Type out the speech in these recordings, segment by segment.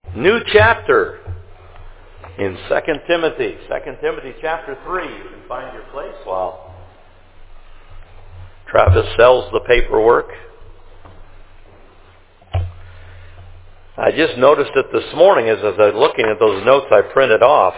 New chapter in 2 Timothy. 2 Timothy chapter 3. You can find your place while Travis sells the paperwork. I just noticed it this morning as I was looking at those notes I printed off.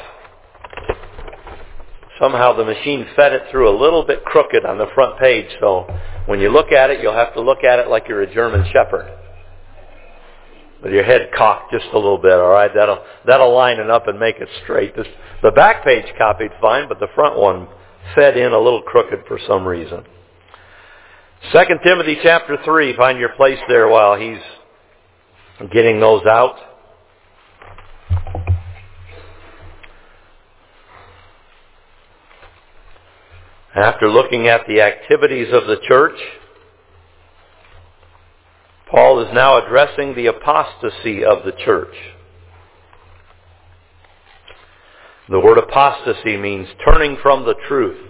Somehow the machine fed it through a little bit crooked on the front page, so when you look at it, you'll have to look at it like you're a German Shepherd. With your head cocked just a little bit, all right? That'll line it up and make it straight. The back page copied fine, but the front one fed in a little crooked for some reason. 2 Timothy chapter 3, find your place there while he's getting those out. After looking at the activities of the church, Paul is now addressing the apostasy of the church. The word apostasy means turning from the truth.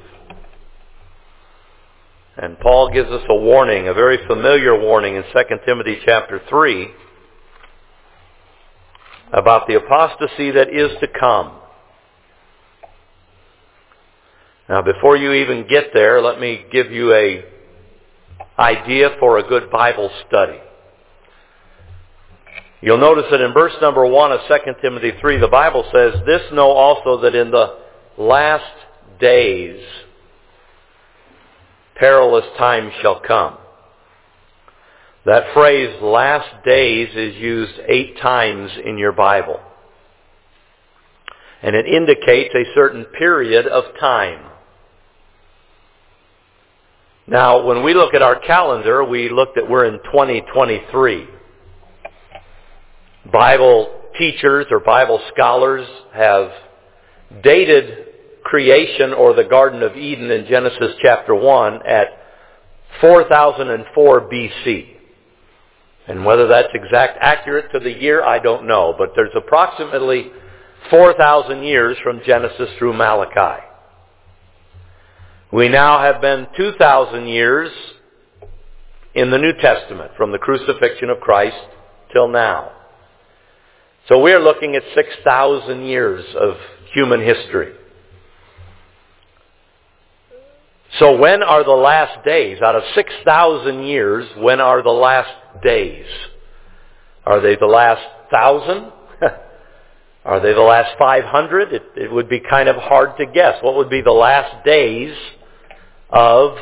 And Paul gives us a warning, a very familiar warning in 2 Timothy chapter 3 about the apostasy that is to come. Now, before you even get there, let me give you an idea for a good Bible study. You'll notice that in verse number 1 of 2 Timothy 3, the Bible says, "This know also that in the last days perilous times shall come." That phrase, last days, is used 8 times in your Bible. And it indicates a certain period of time. Now, when we look at our calendar, we're in 2023. Bible teachers or Bible scholars have dated creation or the Garden of Eden in Genesis chapter 1 at 4004 BC. And whether that's accurate to the year, I don't know. But there's approximately 4,000 years from Genesis through Malachi. We now have been 2,000 years in the New Testament, from the crucifixion of Christ till now. So we're looking at 6,000 years of human history. So when are the last days? Out of 6,000 years, when are the last days? Are they the last 1,000? Are they the last 500? It would be kind of hard to guess. What would be the last days of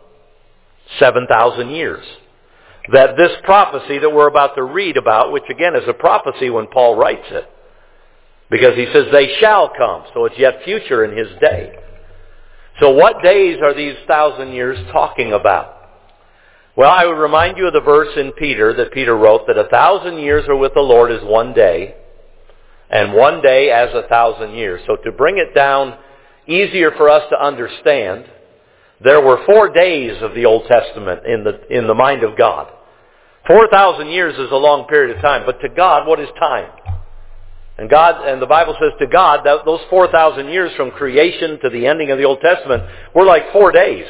7,000 years? That this prophecy that we're about to read about, which again is a prophecy when Paul writes it, because he says they shall come, so it's yet future in his day. So what days are these 1,000 years talking about? Well, I would remind you of the verse in Peter that Peter wrote, that 1,000 years are with the Lord as one day, and one day as 1,000 years. So to bring it down easier for us to understand, there were 4 days of the Old Testament in the mind of God. 4,000 years is a long period of time, but to God, what is time? And the Bible says to God, that those 4,000 years from creation to the ending of the Old Testament were like 4 days.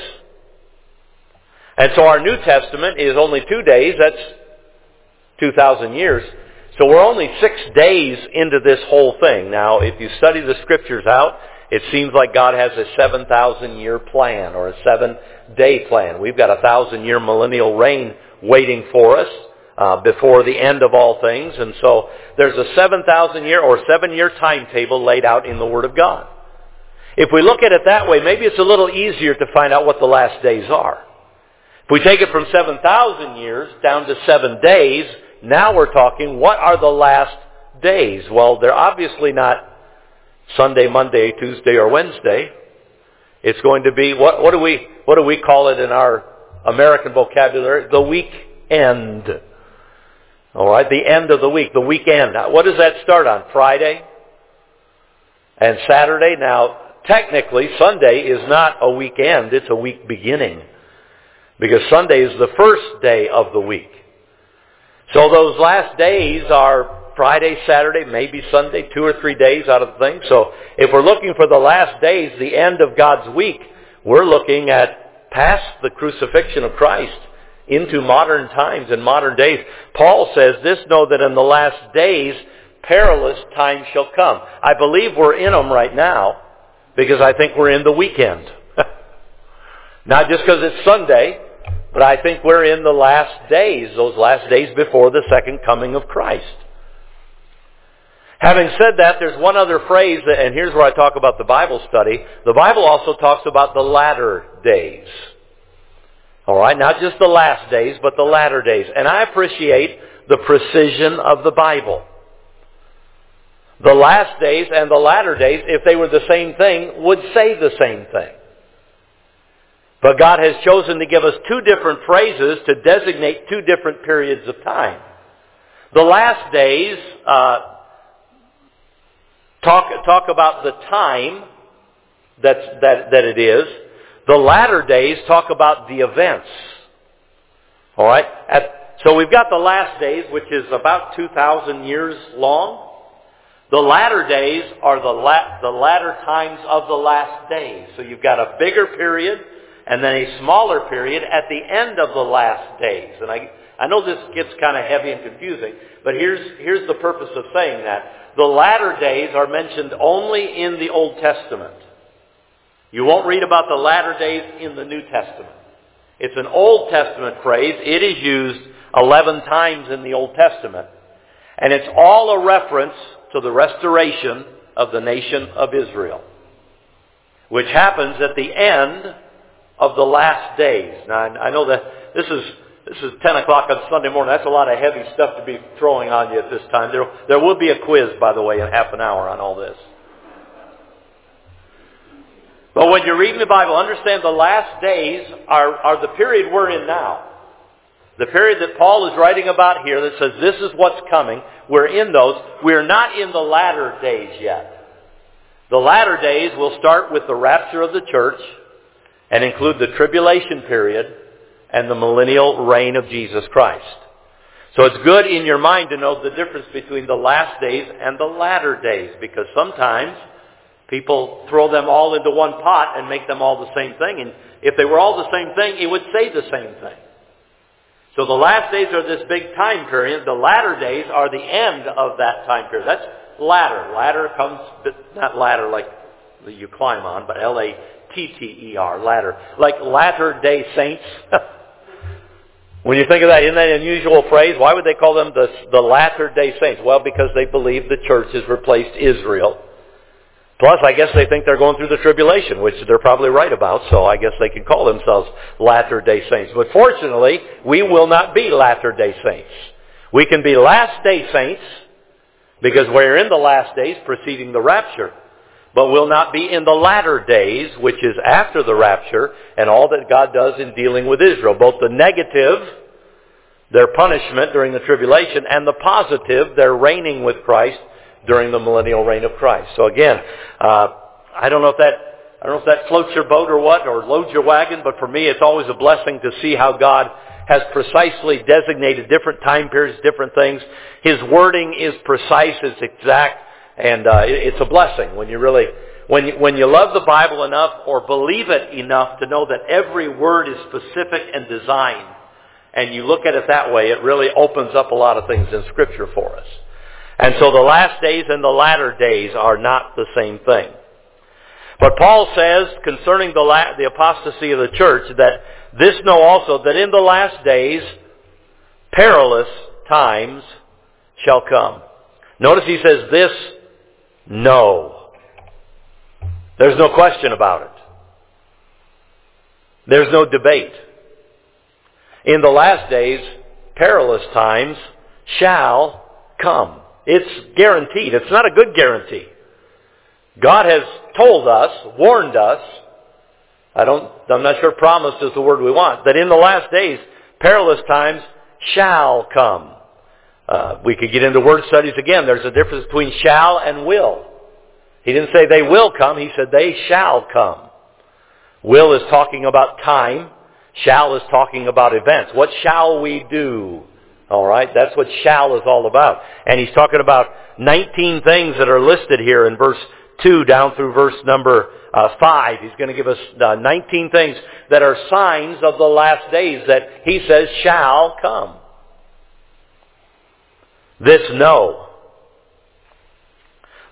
And so our New Testament is only 2 days, that's 2,000 years. So we're only 6 days into this whole thing. Now, if you study the Scriptures out, it seems like God has a 7,000-year plan or a 7-day plan. We've got a 1,000-year millennial reign waiting for us before the end of all things. And so there's a 7,000-year or 7-year timetable laid out in the Word of God. If we look at it that way, maybe it's a little easier to find out what the last days are. If we take it from 7,000 years down to 7 days, now we're talking, what are the last days? Well, they're obviously not Sunday, Monday, Tuesday, or Wednesday. It's going to be, what do we call it in our American vocabulary? The weekend. All right, the end of the week, the weekend. Now, what does that start on? Friday and Saturday. Now, technically, Sunday is not a weekend, it's a week beginning. Because Sunday is the first day of the week. So those last days are Friday, Saturday, maybe Sunday, 2 or 3 days out of the thing. So if we're looking for the last days, the end of God's week, we're looking at past the crucifixion of Christ into modern times and modern days. Paul says, "This know that in the last days perilous times shall come. I believe we're in them right now because I think we're in the weekend. Not just because it's Sunday, but I think we're in the last days, those last days before the second coming of Christ. Having said that, there's one other phrase, and here's where I talk about the Bible study. The Bible also talks about the latter days. All right, not just the last days, but the latter days. And I appreciate the precision of the Bible. The last days and the latter days, if they were the same thing, would say the same thing. But God has chosen to give us two different phrases to designate two different periods of time. The last days talk about the time that it is. The latter days talk about the events. All right? So we've got the last days, which is about 2,000 years long. The latter days are the latter times of the last days. So you've got a bigger period and then a smaller period at the end of the last days. And I know this gets kind of heavy and confusing, but here's the purpose of saying that. The latter days are mentioned only in the Old Testament. You won't read about the latter days in the New Testament. It's an Old Testament phrase. It is used 11 times in the Old Testament. And it's all a reference to the restoration of the nation of Israel, which happens at the end of the last days. Now, I know that this is 10 o'clock on Sunday morning. That's a lot of heavy stuff to be throwing on you at this time. There will be a quiz, by the way, in half an hour on all this. But when you're reading the Bible, understand the last days are the period we're in now. The period that Paul is writing about here that says this is what's coming. We're in those. We're not in the latter days yet. The latter days will start with the rapture of the church and include the tribulation period and the millennial reign of Jesus Christ. So it's good in your mind to know the difference between the last days and the latter days, because sometimes people throw them all into one pot and make them all the same thing. And if they were all the same thing, it would say the same thing. So the last days are this big time period. The latter days are the end of that time period. That's latter. Ladder comes, not ladder like you climb on, but L-A-T-T-E-R, ladder. Like Latter-day Saints. When you think of that, isn't that an unusual phrase? Why would they call them the Latter-day Saints? Well, because they believe the church has replaced Israel. Plus, I guess they think they're going through the tribulation, which they're probably right about, so I guess they can call themselves Latter-day Saints. But fortunately, we will not be Latter-day Saints. We can be Last-day Saints, because we're in the last days preceding the rapture. But we'll not be in the latter days, which is after the rapture, and all that God does in dealing with Israel. Both the negative, their punishment during the tribulation, and the positive, their reigning with Christ during the millennial reign of Christ. So again, I don't know if that floats your boat or what, or loads your wagon, but for me it's always a blessing to see how God has precisely designated different time periods, different things. His wording is precise, it's exact, and it's a blessing when you really, when you love the Bible enough or believe it enough to know that every word is specific and designed, and you look at it that way, it really opens up a lot of things in Scripture for us. And so the last days and the latter days are not the same thing. But Paul says concerning the apostasy of the church that this know also that in the last days perilous times shall come. Notice he says this, know. There's no question about it. There's no debate. In the last days, perilous times shall come. It's guaranteed. It's not a good guarantee. God has told us, warned us, I'm not sure promised is the word we want, that in the last days, perilous times shall come. We could get into word studies again. There's a difference between shall and will. He didn't say they will come. He said they shall come. Will is talking about time. Shall is talking about events. What shall we do? All right, that's what shall is all about. And he's talking about 19 things that are listed here in verse 2 down through verse number 5. He's going to give us 19 things that are signs of the last days that he says shall come. This know.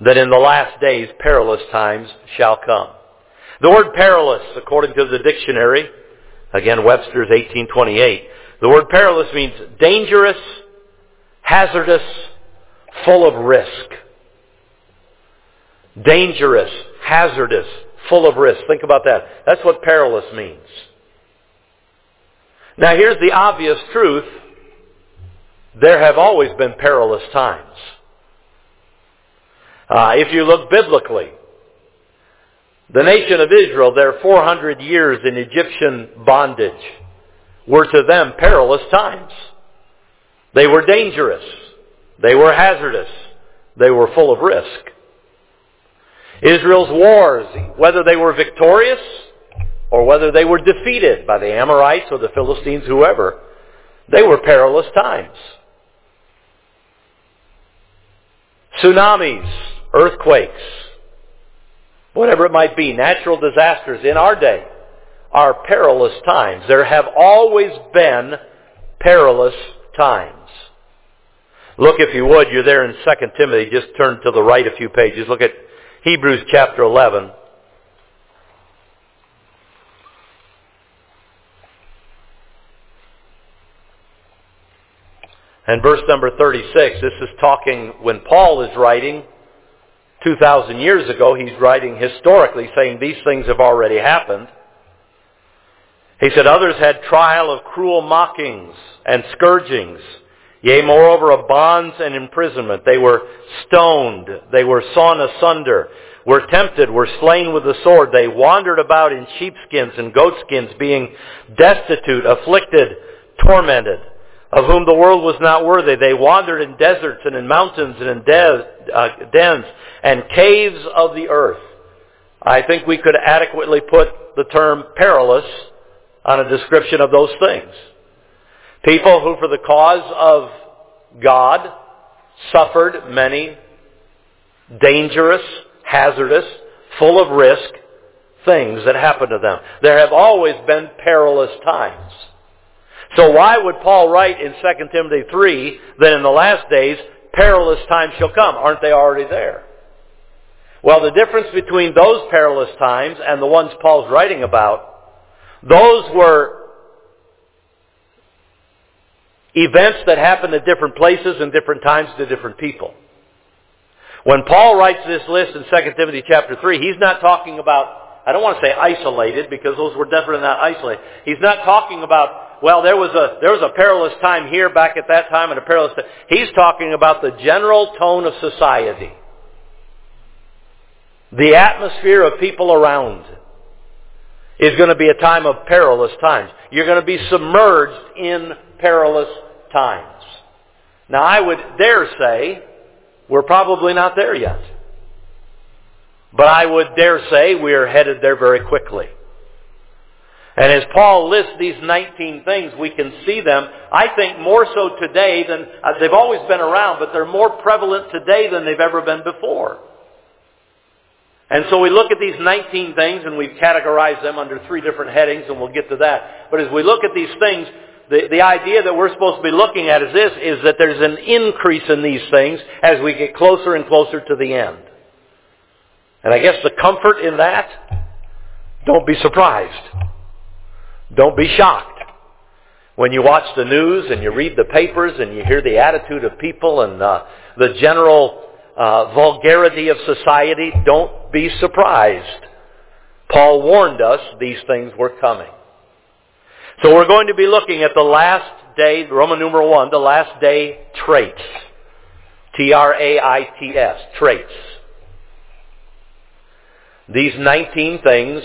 that in the last days perilous times shall come. The word perilous, according to the dictionary, again Webster's 1828, the word perilous means dangerous, hazardous, full of risk. Dangerous, hazardous, full of risk. Think about that. That's what perilous means. Now here's the obvious truth. There have always been perilous times. If you look biblically, the nation of Israel, their 400 years in Egyptian bondage, were to them perilous times. They were dangerous. They were hazardous. They were full of risk. Israel's wars, whether they were victorious or whether they were defeated by the Amorites or the Philistines, whoever, they were perilous times. Tsunamis, earthquakes, whatever it might be, natural disasters in our day are perilous times. There have always been perilous times. Look, if you would, you're there in 2 Timothy. Just turn to the right a few pages. Look at Hebrews chapter 11. And verse number 36, this is talking when Paul is writing 2,000 years ago. He's writing historically, saying these things have already happened. He said, others had trial of cruel mockings and scourgings, yea, moreover, of bonds and imprisonment. They were stoned, they were sawn asunder, were tempted, were slain with the sword. They wandered about in sheepskins and goatskins, being destitute, afflicted, tormented, of whom the world was not worthy. They wandered in deserts and in mountains and in dens and caves of the earth. I think we could adequately put the term perilous on a description of those things. People who, for the cause of God, suffered many dangerous, hazardous, full of risk things that happened to them. There have always been perilous times. So why would Paul write in 2 Timothy 3 that in the last days perilous times shall come? Aren't they already there? Well, the difference between those perilous times and the ones Paul's writing about, those were events that happened at different places and different times to different people. When Paul writes this list in 2 Timothy chapter 3, he's not talking about, I don't want to say isolated, because those were definitely not isolated. He's not talking about, well, there was a perilous time here back at that time and a perilous time. He's talking about the general tone of society. The atmosphere of people around is going to be a time of perilous times. You're going to be submerged in perilous times. Now, I would dare say we're probably not there yet. But I would dare say we're headed there very quickly. And as Paul lists these 19 things, we can see them, I think, more so today than, they've always been around, but they're more prevalent today than they've ever been before. And so we look at these 19 things, and we've categorized them under 3 different headings, and we'll get to that. But as we look at these things, the idea that we're supposed to be looking at is that there's an increase in these things as we get closer and closer to the end. And I guess the comfort in that, don't be surprised. Don't be shocked. When you watch the news and you read the papers and you hear the attitude of people and the general vulgarity of society, don't be surprised. Paul warned us these things were coming. So we're going to be looking at the last day, Roman numeral 1, the last day traits. T-R-A-I-T-S, traits. These 19 things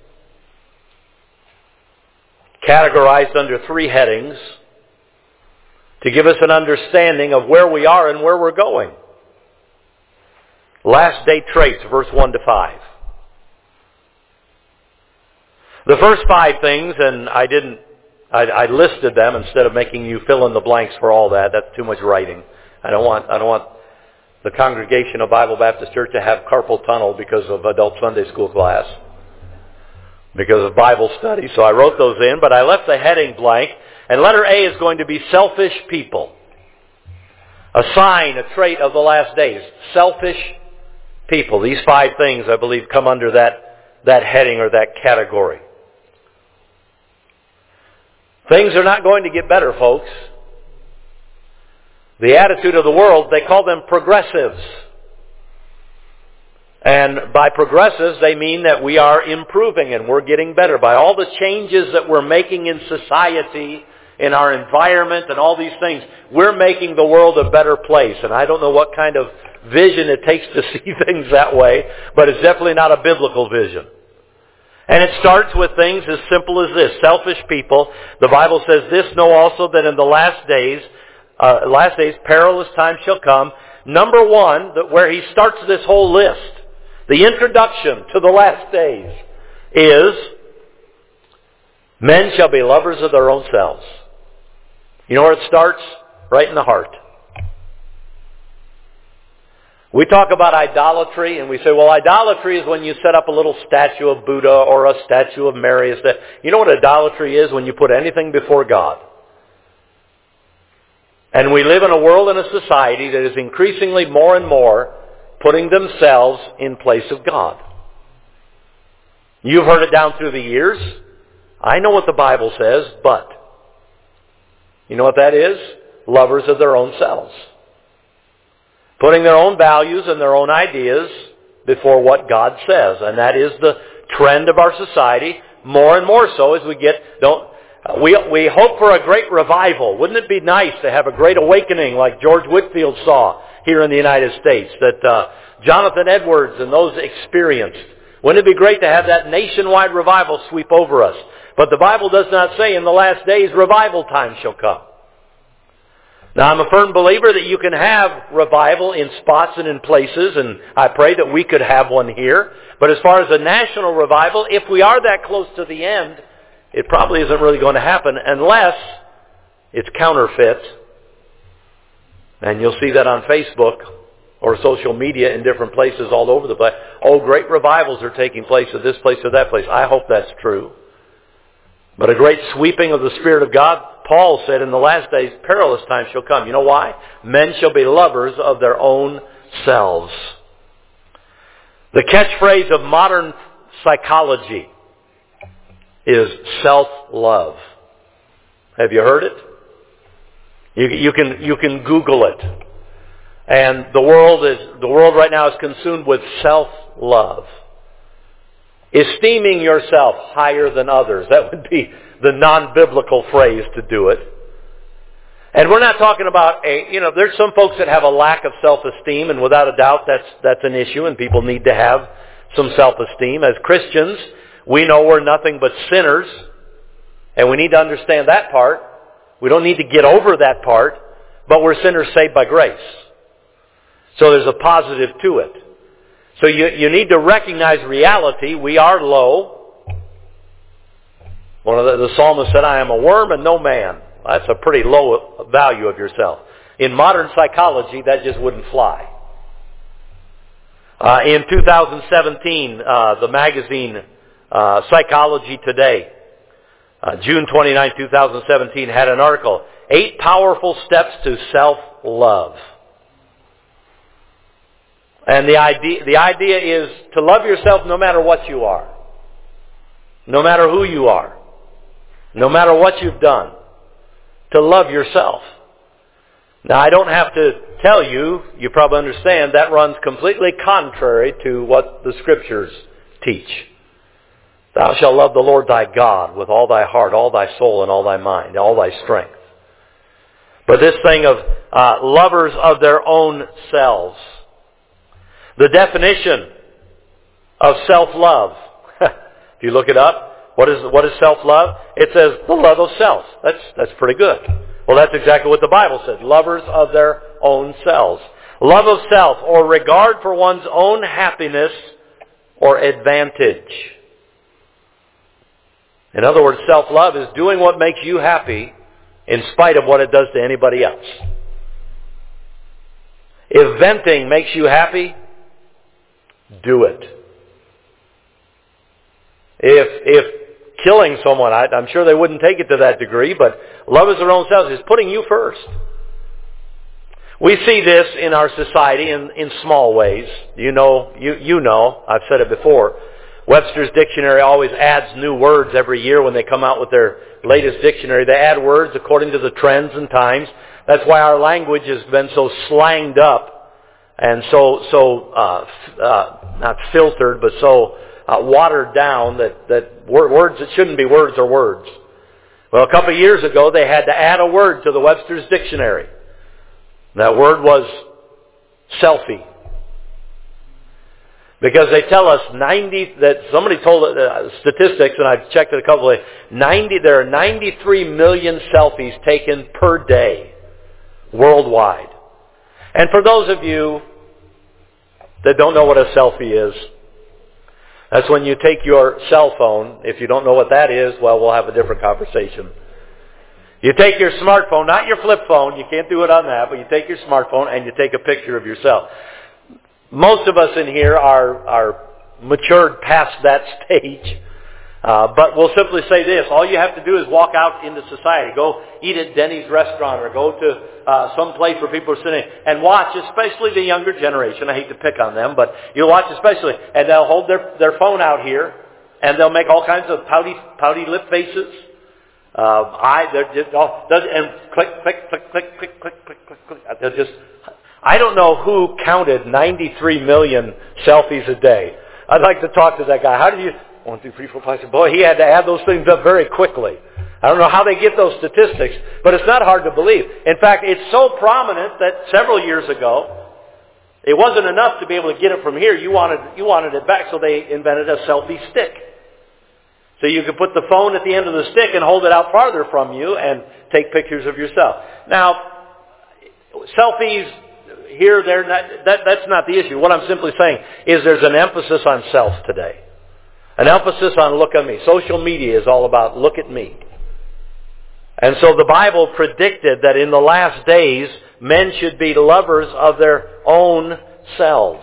categorized under 3 headings to give us an understanding of where we are and where we're going. Last day traits, verse 1 to 5. The first 5 things, and I listed them instead of making you fill in the blanks for all that. That's too much writing. I don't want the congregation of Bible Baptist Church to have carpal tunnel because of adult Sunday school class, because of Bible study. So I wrote those in, but I left the heading blank. And letter A is going to be selfish people. A sign, a trait of the last days. Selfish people. These 5 things, I believe, come under that heading or that category. Things are not going to get better, folks. The attitude of the world, they call them progressives. And by progressives, they mean that we are improving and we're getting better. By all the changes that we're making in society, in our environment and all these things, we're making the world a better place. And I don't know what kind of vision it takes to see things that way, but it's definitely not a biblical vision. And it starts with things as simple as this. Selfish people, the Bible says this, know also that in the last days, perilous times shall come. Number 1, where he starts this whole list, the introduction to the last days is, men shall be lovers of their own selves. You know where it starts? Right in the heart. We talk about idolatry, and we say, well, idolatry is when you set up a little statue of Buddha or a statue of Mary. You know what idolatry is? When you put anything before God. And we live in a world and a society that is increasingly more and more putting themselves in place of God. You've heard it down through the years. I know what the Bible says, but you know what that is? Lovers of their own selves. Putting their own values and their own ideas before what God says. And that is the trend of our society, more and more so as we get... We hope for a great revival. Wouldn't it be nice to have a great awakening like George Whitefield saw here in the United States, that Jonathan Edwards and those experienced? Wouldn't it be great to have that nationwide revival sweep over us? But the Bible does not say in the last days revival time shall come. Now, I'm a firm believer that you can have revival in spots and in places, and I pray that we could have one here. But as far as a national revival, if we are that close to the end, it probably isn't really going to happen unless it's counterfeit. And you'll see that on Facebook or social media in different places all over the place. Oh, great revivals are taking place at this place or that place. I hope that's true. But a great sweeping of the Spirit of God, Paul said, in the last days, perilous times shall come. You know why? Men shall be lovers of their own selves. The catchphrase of modern psychology is self-love. Have you heard it? You can Google it. And the world right now is consumed with self-love. Esteeming yourself higher than others. That would be the non-biblical phrase to do it. And we're not talking about there's some folks that have a lack of self-esteem, and without a doubt that's an issue, and people need to have some self-esteem. As Christians, we know we're nothing but sinners, and we need to understand that part. We don't need to get over that part, but we're sinners saved by grace. So there's a positive to it. So you need to recognize reality. We are low. One of the psalmist said, I am a worm and no man. That's a pretty low value of yourself. In modern psychology, that just wouldn't fly. In 2017, the magazine Psychology Today, June 29, 2017, had an article, 8 Powerful Steps to Self-Love. And the idea is to love yourself no matter what you are. No matter who you are. No matter what you've done. To love yourself. Now, I don't have to tell you, you probably understand, that runs completely contrary to what the Scriptures teach. Thou shalt love the Lord thy God with all thy heart, all thy soul, and all thy mind, all thy strength. But this thing of lovers of their own selves. The definition of self-love. If you look it up, what is self-love? It says the love of self. That's pretty good. Well, that's exactly what the Bible says. Lovers of their own selves. Love of self, or regard for one's own happiness or advantage. In other words, self-love is doing what makes you happy in spite of what it does to anybody else. If venting makes you happy, do it. If killing someone, I'm sure they wouldn't take it to that degree, but love is their own selves, is putting you first. We see this in our society in small ways. You know, I've said it before. Webster's Dictionary always adds new words every year when they come out with their latest dictionary. They add words according to the trends and times. That's why our language has been so slanged up and not filtered, but so watered down that words that shouldn't be words are words. Well, a couple of years ago, they had to add a word to the Webster's Dictionary. That word was selfie. Because they tell us somebody told statistics, and I've checked it a couple of ways, there are 93 million selfies taken per day worldwide. And for those of you that don't know what a selfie is, that's when you take your cell phone. If you don't know what that is, well, we'll have a different conversation. You take your smartphone, not your flip phone, you can't do it on that, but you take your smartphone and you take a picture of yourself. Most of us in here are matured past that stage, but we'll simply say this. All you have to do is walk out into society. Go eat at Denny's restaurant or go to some place where people are sitting and watch, especially the younger generation. I hate to pick on them, but you'll watch especially, and they'll hold their phone out here and they'll make all kinds of pouty lip faces. They're just and click. They'll just. I don't know who counted 93 million selfies a day. I'd like to talk to that guy. How do you 1, 2, 3, 4, 5, 6? Boy, he had to add those things up very quickly. I don't know how they get those statistics, but it's not hard to believe. In fact, it's so prominent that several years ago, it wasn't enough to be able to get it from here. You wanted it back, so they invented a selfie stick. So you could put the phone at the end of the stick and hold it out farther from you and take pictures of yourself. Now, selfies here, that's not the issue. What I'm simply saying is there's an emphasis on self today. An emphasis on look at me. Social media is all about look at me. And so the Bible predicted that in the last days, men should be lovers of their own selves.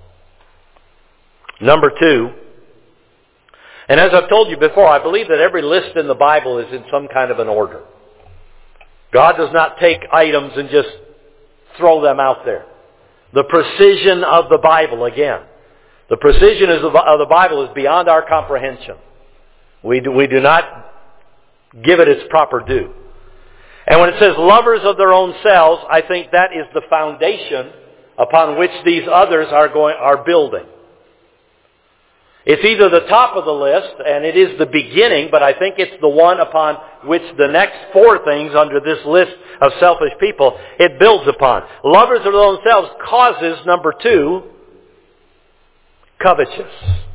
Number 2, and as I've told you before, I believe that every list in the Bible is in some kind of an order. God does not take items and just throw them out there. The precision of the Bible, again. The precision of the Bible is beyond our comprehension. We do not give it its proper due. And when it says lovers of their own selves, I think that is the foundation upon which these others are building. It's either the top of the list, and it is the beginning, but I think it's the one upon which the next 4 things under this list of selfish people, it builds upon. Lovers of their own selves causes, number 2, covetous.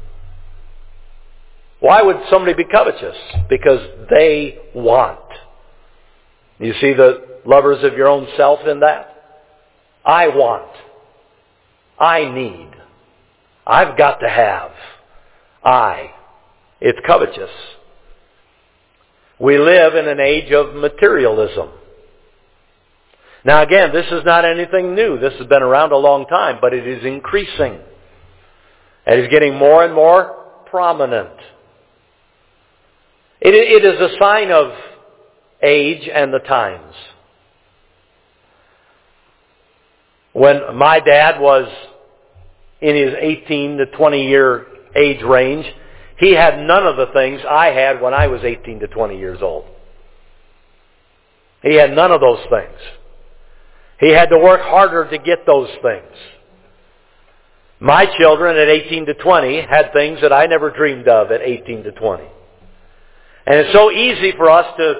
Why would somebody be covetous? Because they want. You see the lovers of your own self in that? I want. I need. I've got to have. It's covetous. We live in an age of materialism. Now again, this is not anything new. This has been around a long time, but it is increasing. It is getting more and more prominent. It is a sign of age and the times. When my dad was in his 18 to 20 year age range, he had none of the things I had when I was 18 to 20 years old. He had none of those things. He had to work harder to get those things. My children at 18 to 20 had things that I never dreamed of at 18 to 20. And it's so easy for us to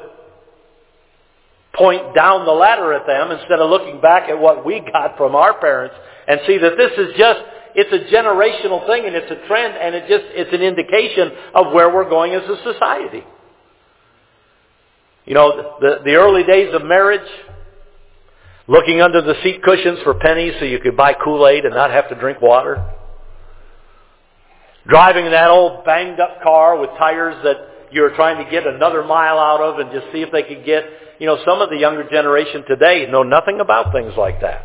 point down the ladder at them instead of looking back at what we got from our parents and see that this is it's a generational thing and it's a trend and it's an indication of where we're going as a society. You know, the early days of marriage, looking under the seat cushions for pennies so you could buy Kool-Aid and not have to drink water. Driving that old banged up car with tires that you're trying to get another mile out of and just see if they could get, some of the younger generation today know nothing about things like that.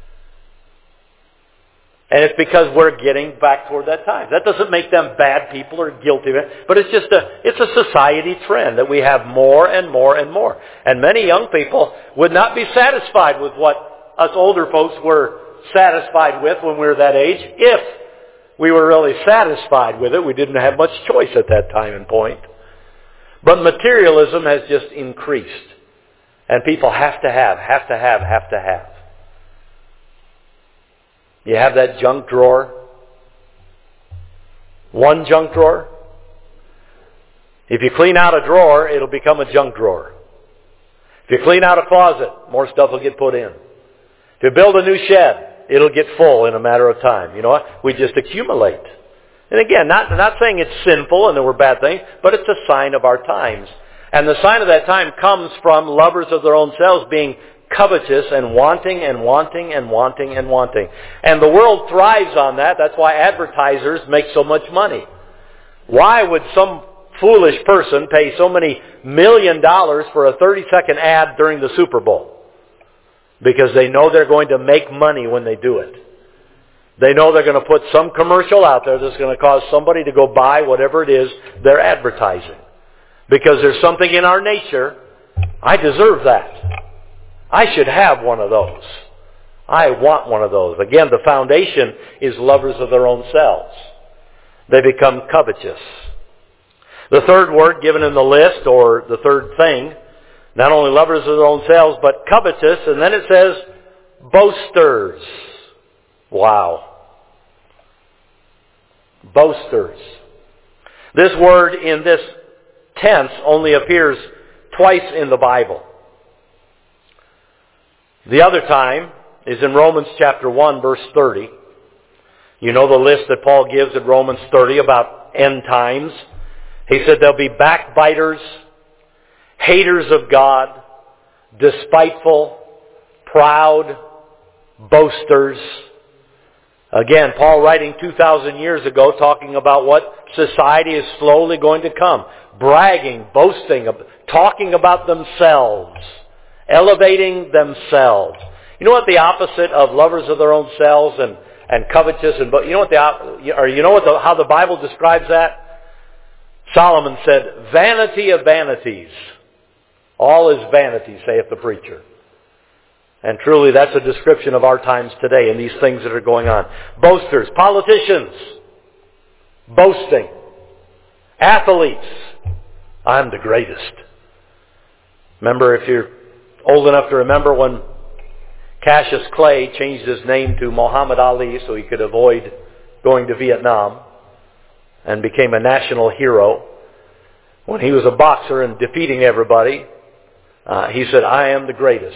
And it's because we're getting back toward that time. That doesn't make them bad people or guilty, but it's a society trend that we have more and more and more. And many young people would not be satisfied with what us older folks were satisfied with when we were that age. If we were really satisfied with it, we didn't have much choice at that time and point. But materialism has just increased. And people have to have. You have that junk drawer. One junk drawer. If you clean out a drawer, it'll become a junk drawer. If you clean out a closet, more stuff will get put in. If you build a new shed, it'll get full in a matter of time. You know what? We just accumulate. And again, not saying it's sinful and there were bad things, but it's a sign of our times. And the sign of that time comes from lovers of their own selves being covetous and wanting and wanting and wanting and wanting. And the world thrives on that. That's why advertisers make so much money. Why would some foolish person pay so many $1 million for a 30-second ad during the Super Bowl? Because they know they're going to make money when they do it. They know they're going to put some commercial out there that's going to cause somebody to go buy whatever it is they're advertising. Because there's something in our nature, I deserve that. I should have one of those. I want one of those. Again, the foundation is lovers of their own selves. They become covetous. The third word given in the list, or the third thing, not only lovers of their own selves, but covetous, and then it says boasters. Wow. Boasters. This word in this tense only appears twice in the Bible. The other time is in Romans chapter 1, verse 30. You know the list that Paul gives in Romans 30 about end times. He said there'll be backbiters, haters of God, despiteful, proud, boasters. Again, Paul writing 2,000 years ago talking about what society is slowly going to come. Bragging, boasting, talking about themselves, elevating themselves. You know what the opposite of lovers of their own selves and covetous and how the Bible describes that? Solomon said, vanity of vanities. All is vanity, saith the preacher. And truly that's a description of our times today and these things that are going on. Boasters, politicians, boasting, athletes. I'm the greatest. Remember, if you're old enough to remember, when Cassius Clay changed his name to Muhammad Ali so he could avoid going to Vietnam and became a national hero. When he was a boxer and defeating everybody, he said, I am the greatest.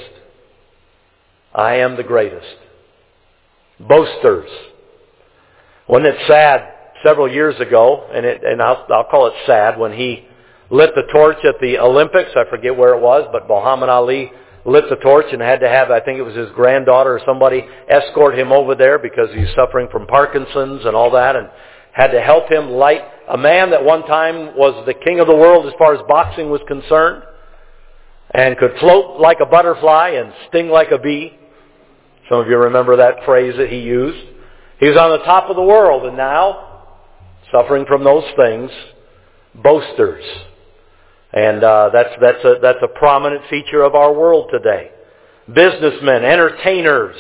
I am the greatest. Boasters. Wasn't it sad several years ago, and I'll call it sad, when he lit the torch at the Olympics. I forget where it was, but Muhammad Ali lit the torch and had to have, I think it was his granddaughter or somebody, escort him over there because he's suffering from Parkinson's and all that, and had to help him light a man that one time was the king of the world as far as boxing was concerned, and could float like a butterfly and sting like a bee. Some of you remember that phrase that he used. He was on the top of the world, and now, suffering from those things, boasters. And that's a prominent feature of our world today. Businessmen, entertainers,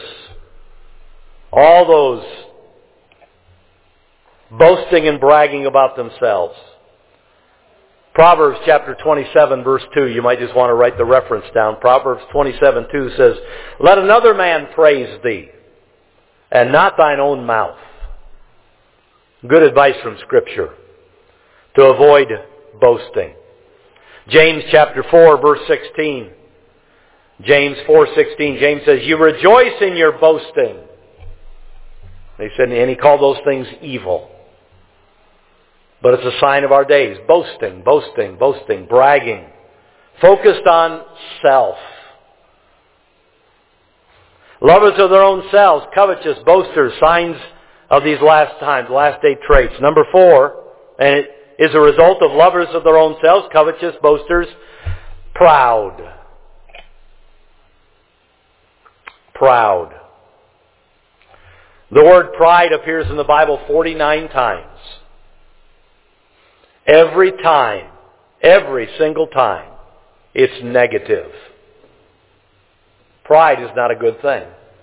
all those boasting and bragging about themselves. Proverbs chapter 27, verse 2, you might just want to write the reference down. Proverbs 27, 2 says, let another man praise thee, and not thine own mouth. Good advice from Scripture to avoid boasting. James chapter 4, verse 16. James 4:16, James says, you rejoice in your boasting. He said, and he called those things evil. But it's a sign of our days. Boasting, boasting, boasting, bragging. Focused on self. Lovers of their own selves, covetous, boasters, signs of these last times, last day traits. Number 4, and it is a result of lovers of their own selves, covetous, boasters, proud. Proud. The word pride appears in the Bible 49 times. Every time, every single time, it's negative. Pride is not a good thing.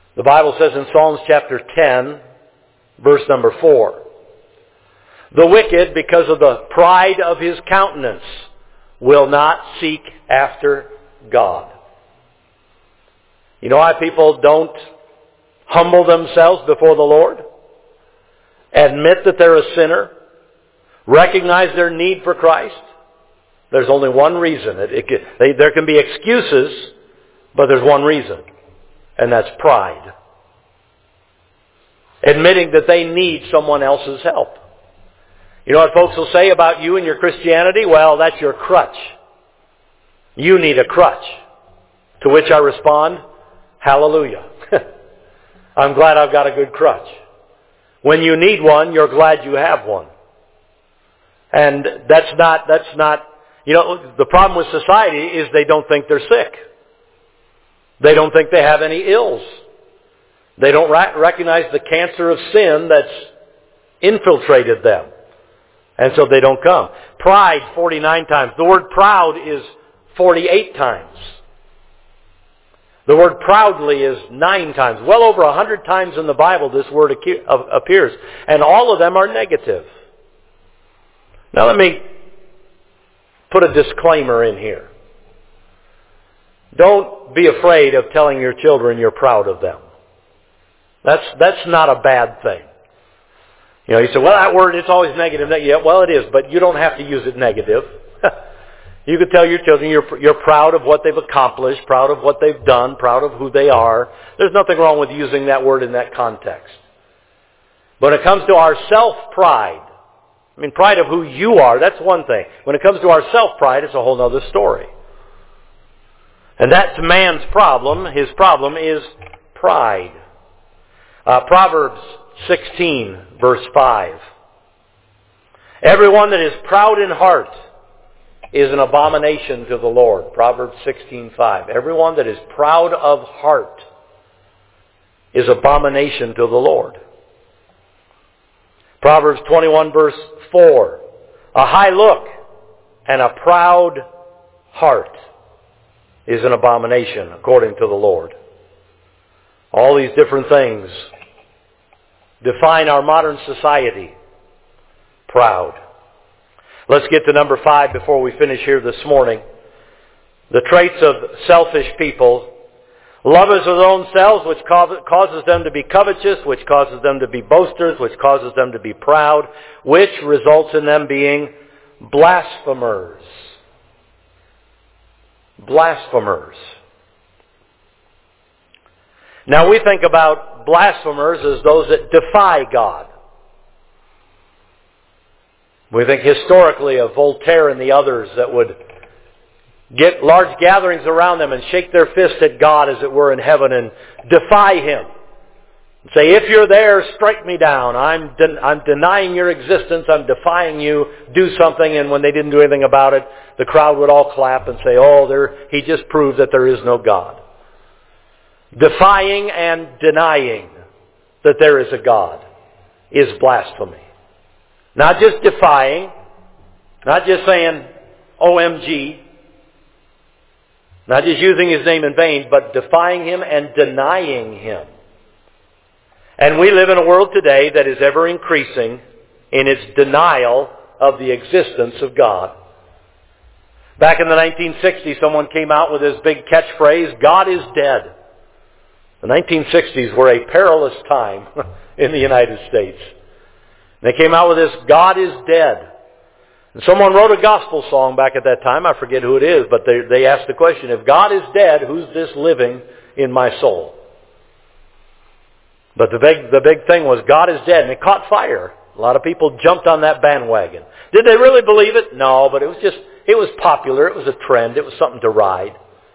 The Bible says in Psalms chapter 10, verse number 4, "The wicked, because of the pride of his countenance, will not seek after God." You know why people don't humble themselves before the Lord? Admit that they're a sinner? Recognize their need for Christ? There's only one reason. There can be excuses, but there's one reason, and that's pride. Admitting that they need someone else's help. You know what folks will say about you and your Christianity? Well, that's your crutch. You need a crutch. To which I respond, hallelujah. I'm glad I've got a good crutch. When you need one, you're glad you have one. And that's not, you know, the problem with society is they don't think they're sick. They don't think they have any ills. They don't recognize the cancer of sin that's infiltrated them. And so they don't come. Pride, 49 times. The word proud is 48 times. The word proudly is 9 times. Well over 100 times in the Bible this word appears. And all of them are negative. Now let me put a disclaimer in here. Don't be afraid of telling your children you're proud of them. That's not a bad thing. You know, you say, well, that word, it's always negative. Yeah, well, it is, but you don't have to use it negative. You could tell your children you're proud of what they've accomplished, proud of what they've done, proud of who they are. There's nothing wrong with using that word in that context. But when it comes to our self-pride, I mean, pride of who you are, that's one thing. When it comes to our self-pride, it's a whole other story. And that's man's problem. His problem is pride. Proverbs 16, verse 5. Everyone that is proud in heart is an abomination to the Lord. Proverbs 16:5. Everyone that is proud of heart is abomination to the Lord. Proverbs 21, verse 4. A high look and a proud heart is an abomination according to the Lord. All these different things define our modern society. Proud. Let's get to number 5 before we finish here this morning. The traits of selfish people. Lovers of their own selves, which causes them to be covetous, which causes them to be boasters, which causes them to be proud, which results in them being blasphemers. Blasphemers. Now we think about blasphemers as those that defy God. We think historically of Voltaire and the others that would get large gatherings around them and shake their fist at God, as it were, in heaven and defy Him. And say, if you're there, strike me down. I'm denying your existence. I'm defying you. Do something. And when they didn't do anything about it, the crowd would all clap and say, he just proved that there is no God. Defying and denying that there is a God is blasphemy. Not just defying, not just saying, OMG, not just using His name in vain, but defying Him and denying Him. And we live in a world today that is ever increasing in its denial of the existence of God. Back in the 1960s, someone came out with this big catchphrase, God is dead. The 1960s were a perilous time in the United States. They came out with this, God is dead. And someone wrote a gospel song back at that time. I forget who it is, but they asked the question, if God is dead, who's this living in my soul? But the big thing was, God is dead, and it caught fire. A lot of people jumped on that bandwagon. Did they really believe it? No, but it was popular. It was a trend. It was something to ride.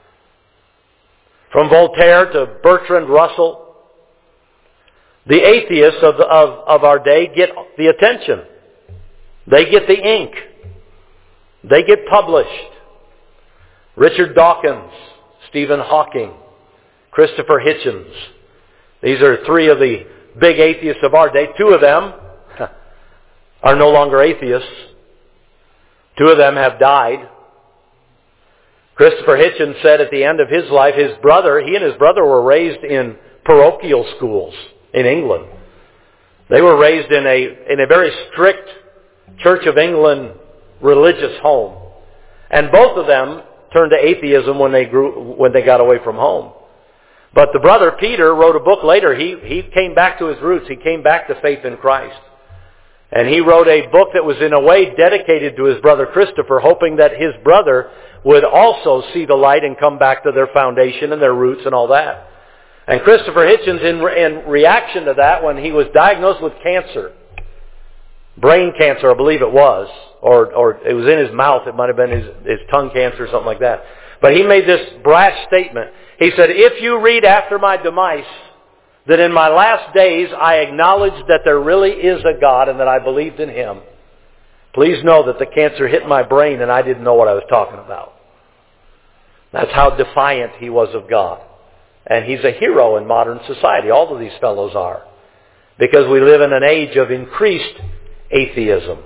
From Voltaire to Bertrand Russell, the atheists of our day get the attention. They get the ink. They get published. Richard Dawkins, Stephen Hawking, Christopher Hitchens. These are 3 of the big atheists of our day. 2 of them are no longer atheists. 2 of them have died. Christopher Hitchens said at the end of his life, he and his brother were raised in parochial schools in England. They were raised in a very strict Church of England religious home. And both of them turned to atheism when they got away from home. But the brother Peter wrote a book later. He came back to his roots. He came back to faith in Christ. And he wrote a book that was in a way dedicated to his brother Christopher, hoping that his brother would also see the light and come back to their foundation and their roots and all that. And Christopher Hitchens, in reaction to that, when he was diagnosed with cancer, brain cancer, I believe it was, or it was in his mouth, it might have been his tongue cancer or something like that. But he made this brash statement. He said, "If you read after my demise that in my last days I acknowledged that there really is a God and that I believed in Him, please know that the cancer hit my brain and I didn't know what I was talking about." That's how defiant he was of God. And he's a hero in modern society. All of these fellows are. Because we live in an age of increased atheism.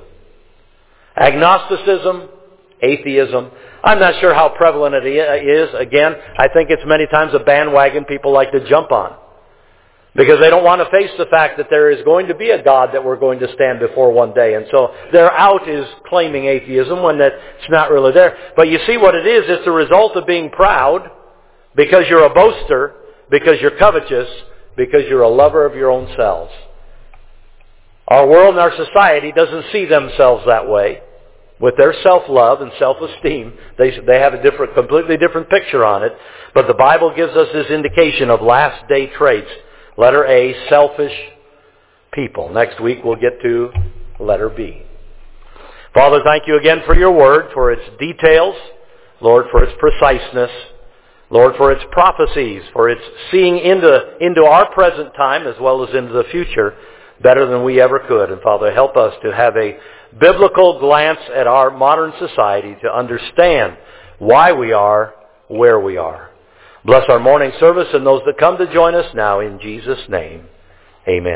Agnosticism, atheism. I'm not sure how prevalent it is. Again, I think it's many times a bandwagon people like to jump on. Because they don't want to face the fact that there is going to be a God that we're going to stand before one day. And so their out is claiming atheism when it's not really there. But you see what it is. It's a result of being proud, because you're a boaster, because you're covetous, because you're a lover of your own selves. Our world and our society doesn't see themselves that way. With their self-love and self-esteem, they have a completely different picture on it. But the Bible gives us this indication of last day traits. Letter A, selfish people. Next week we'll get to letter B. Father, thank you again for your word, for its details, Lord, for its preciseness, Lord, for its prophecies, for its seeing into our present time as well as into the future better than we ever could. And Father, help us to have a biblical glance at our modern society to understand why we are where we are. Bless our morning service and those that come to join us now in Jesus' name. Amen.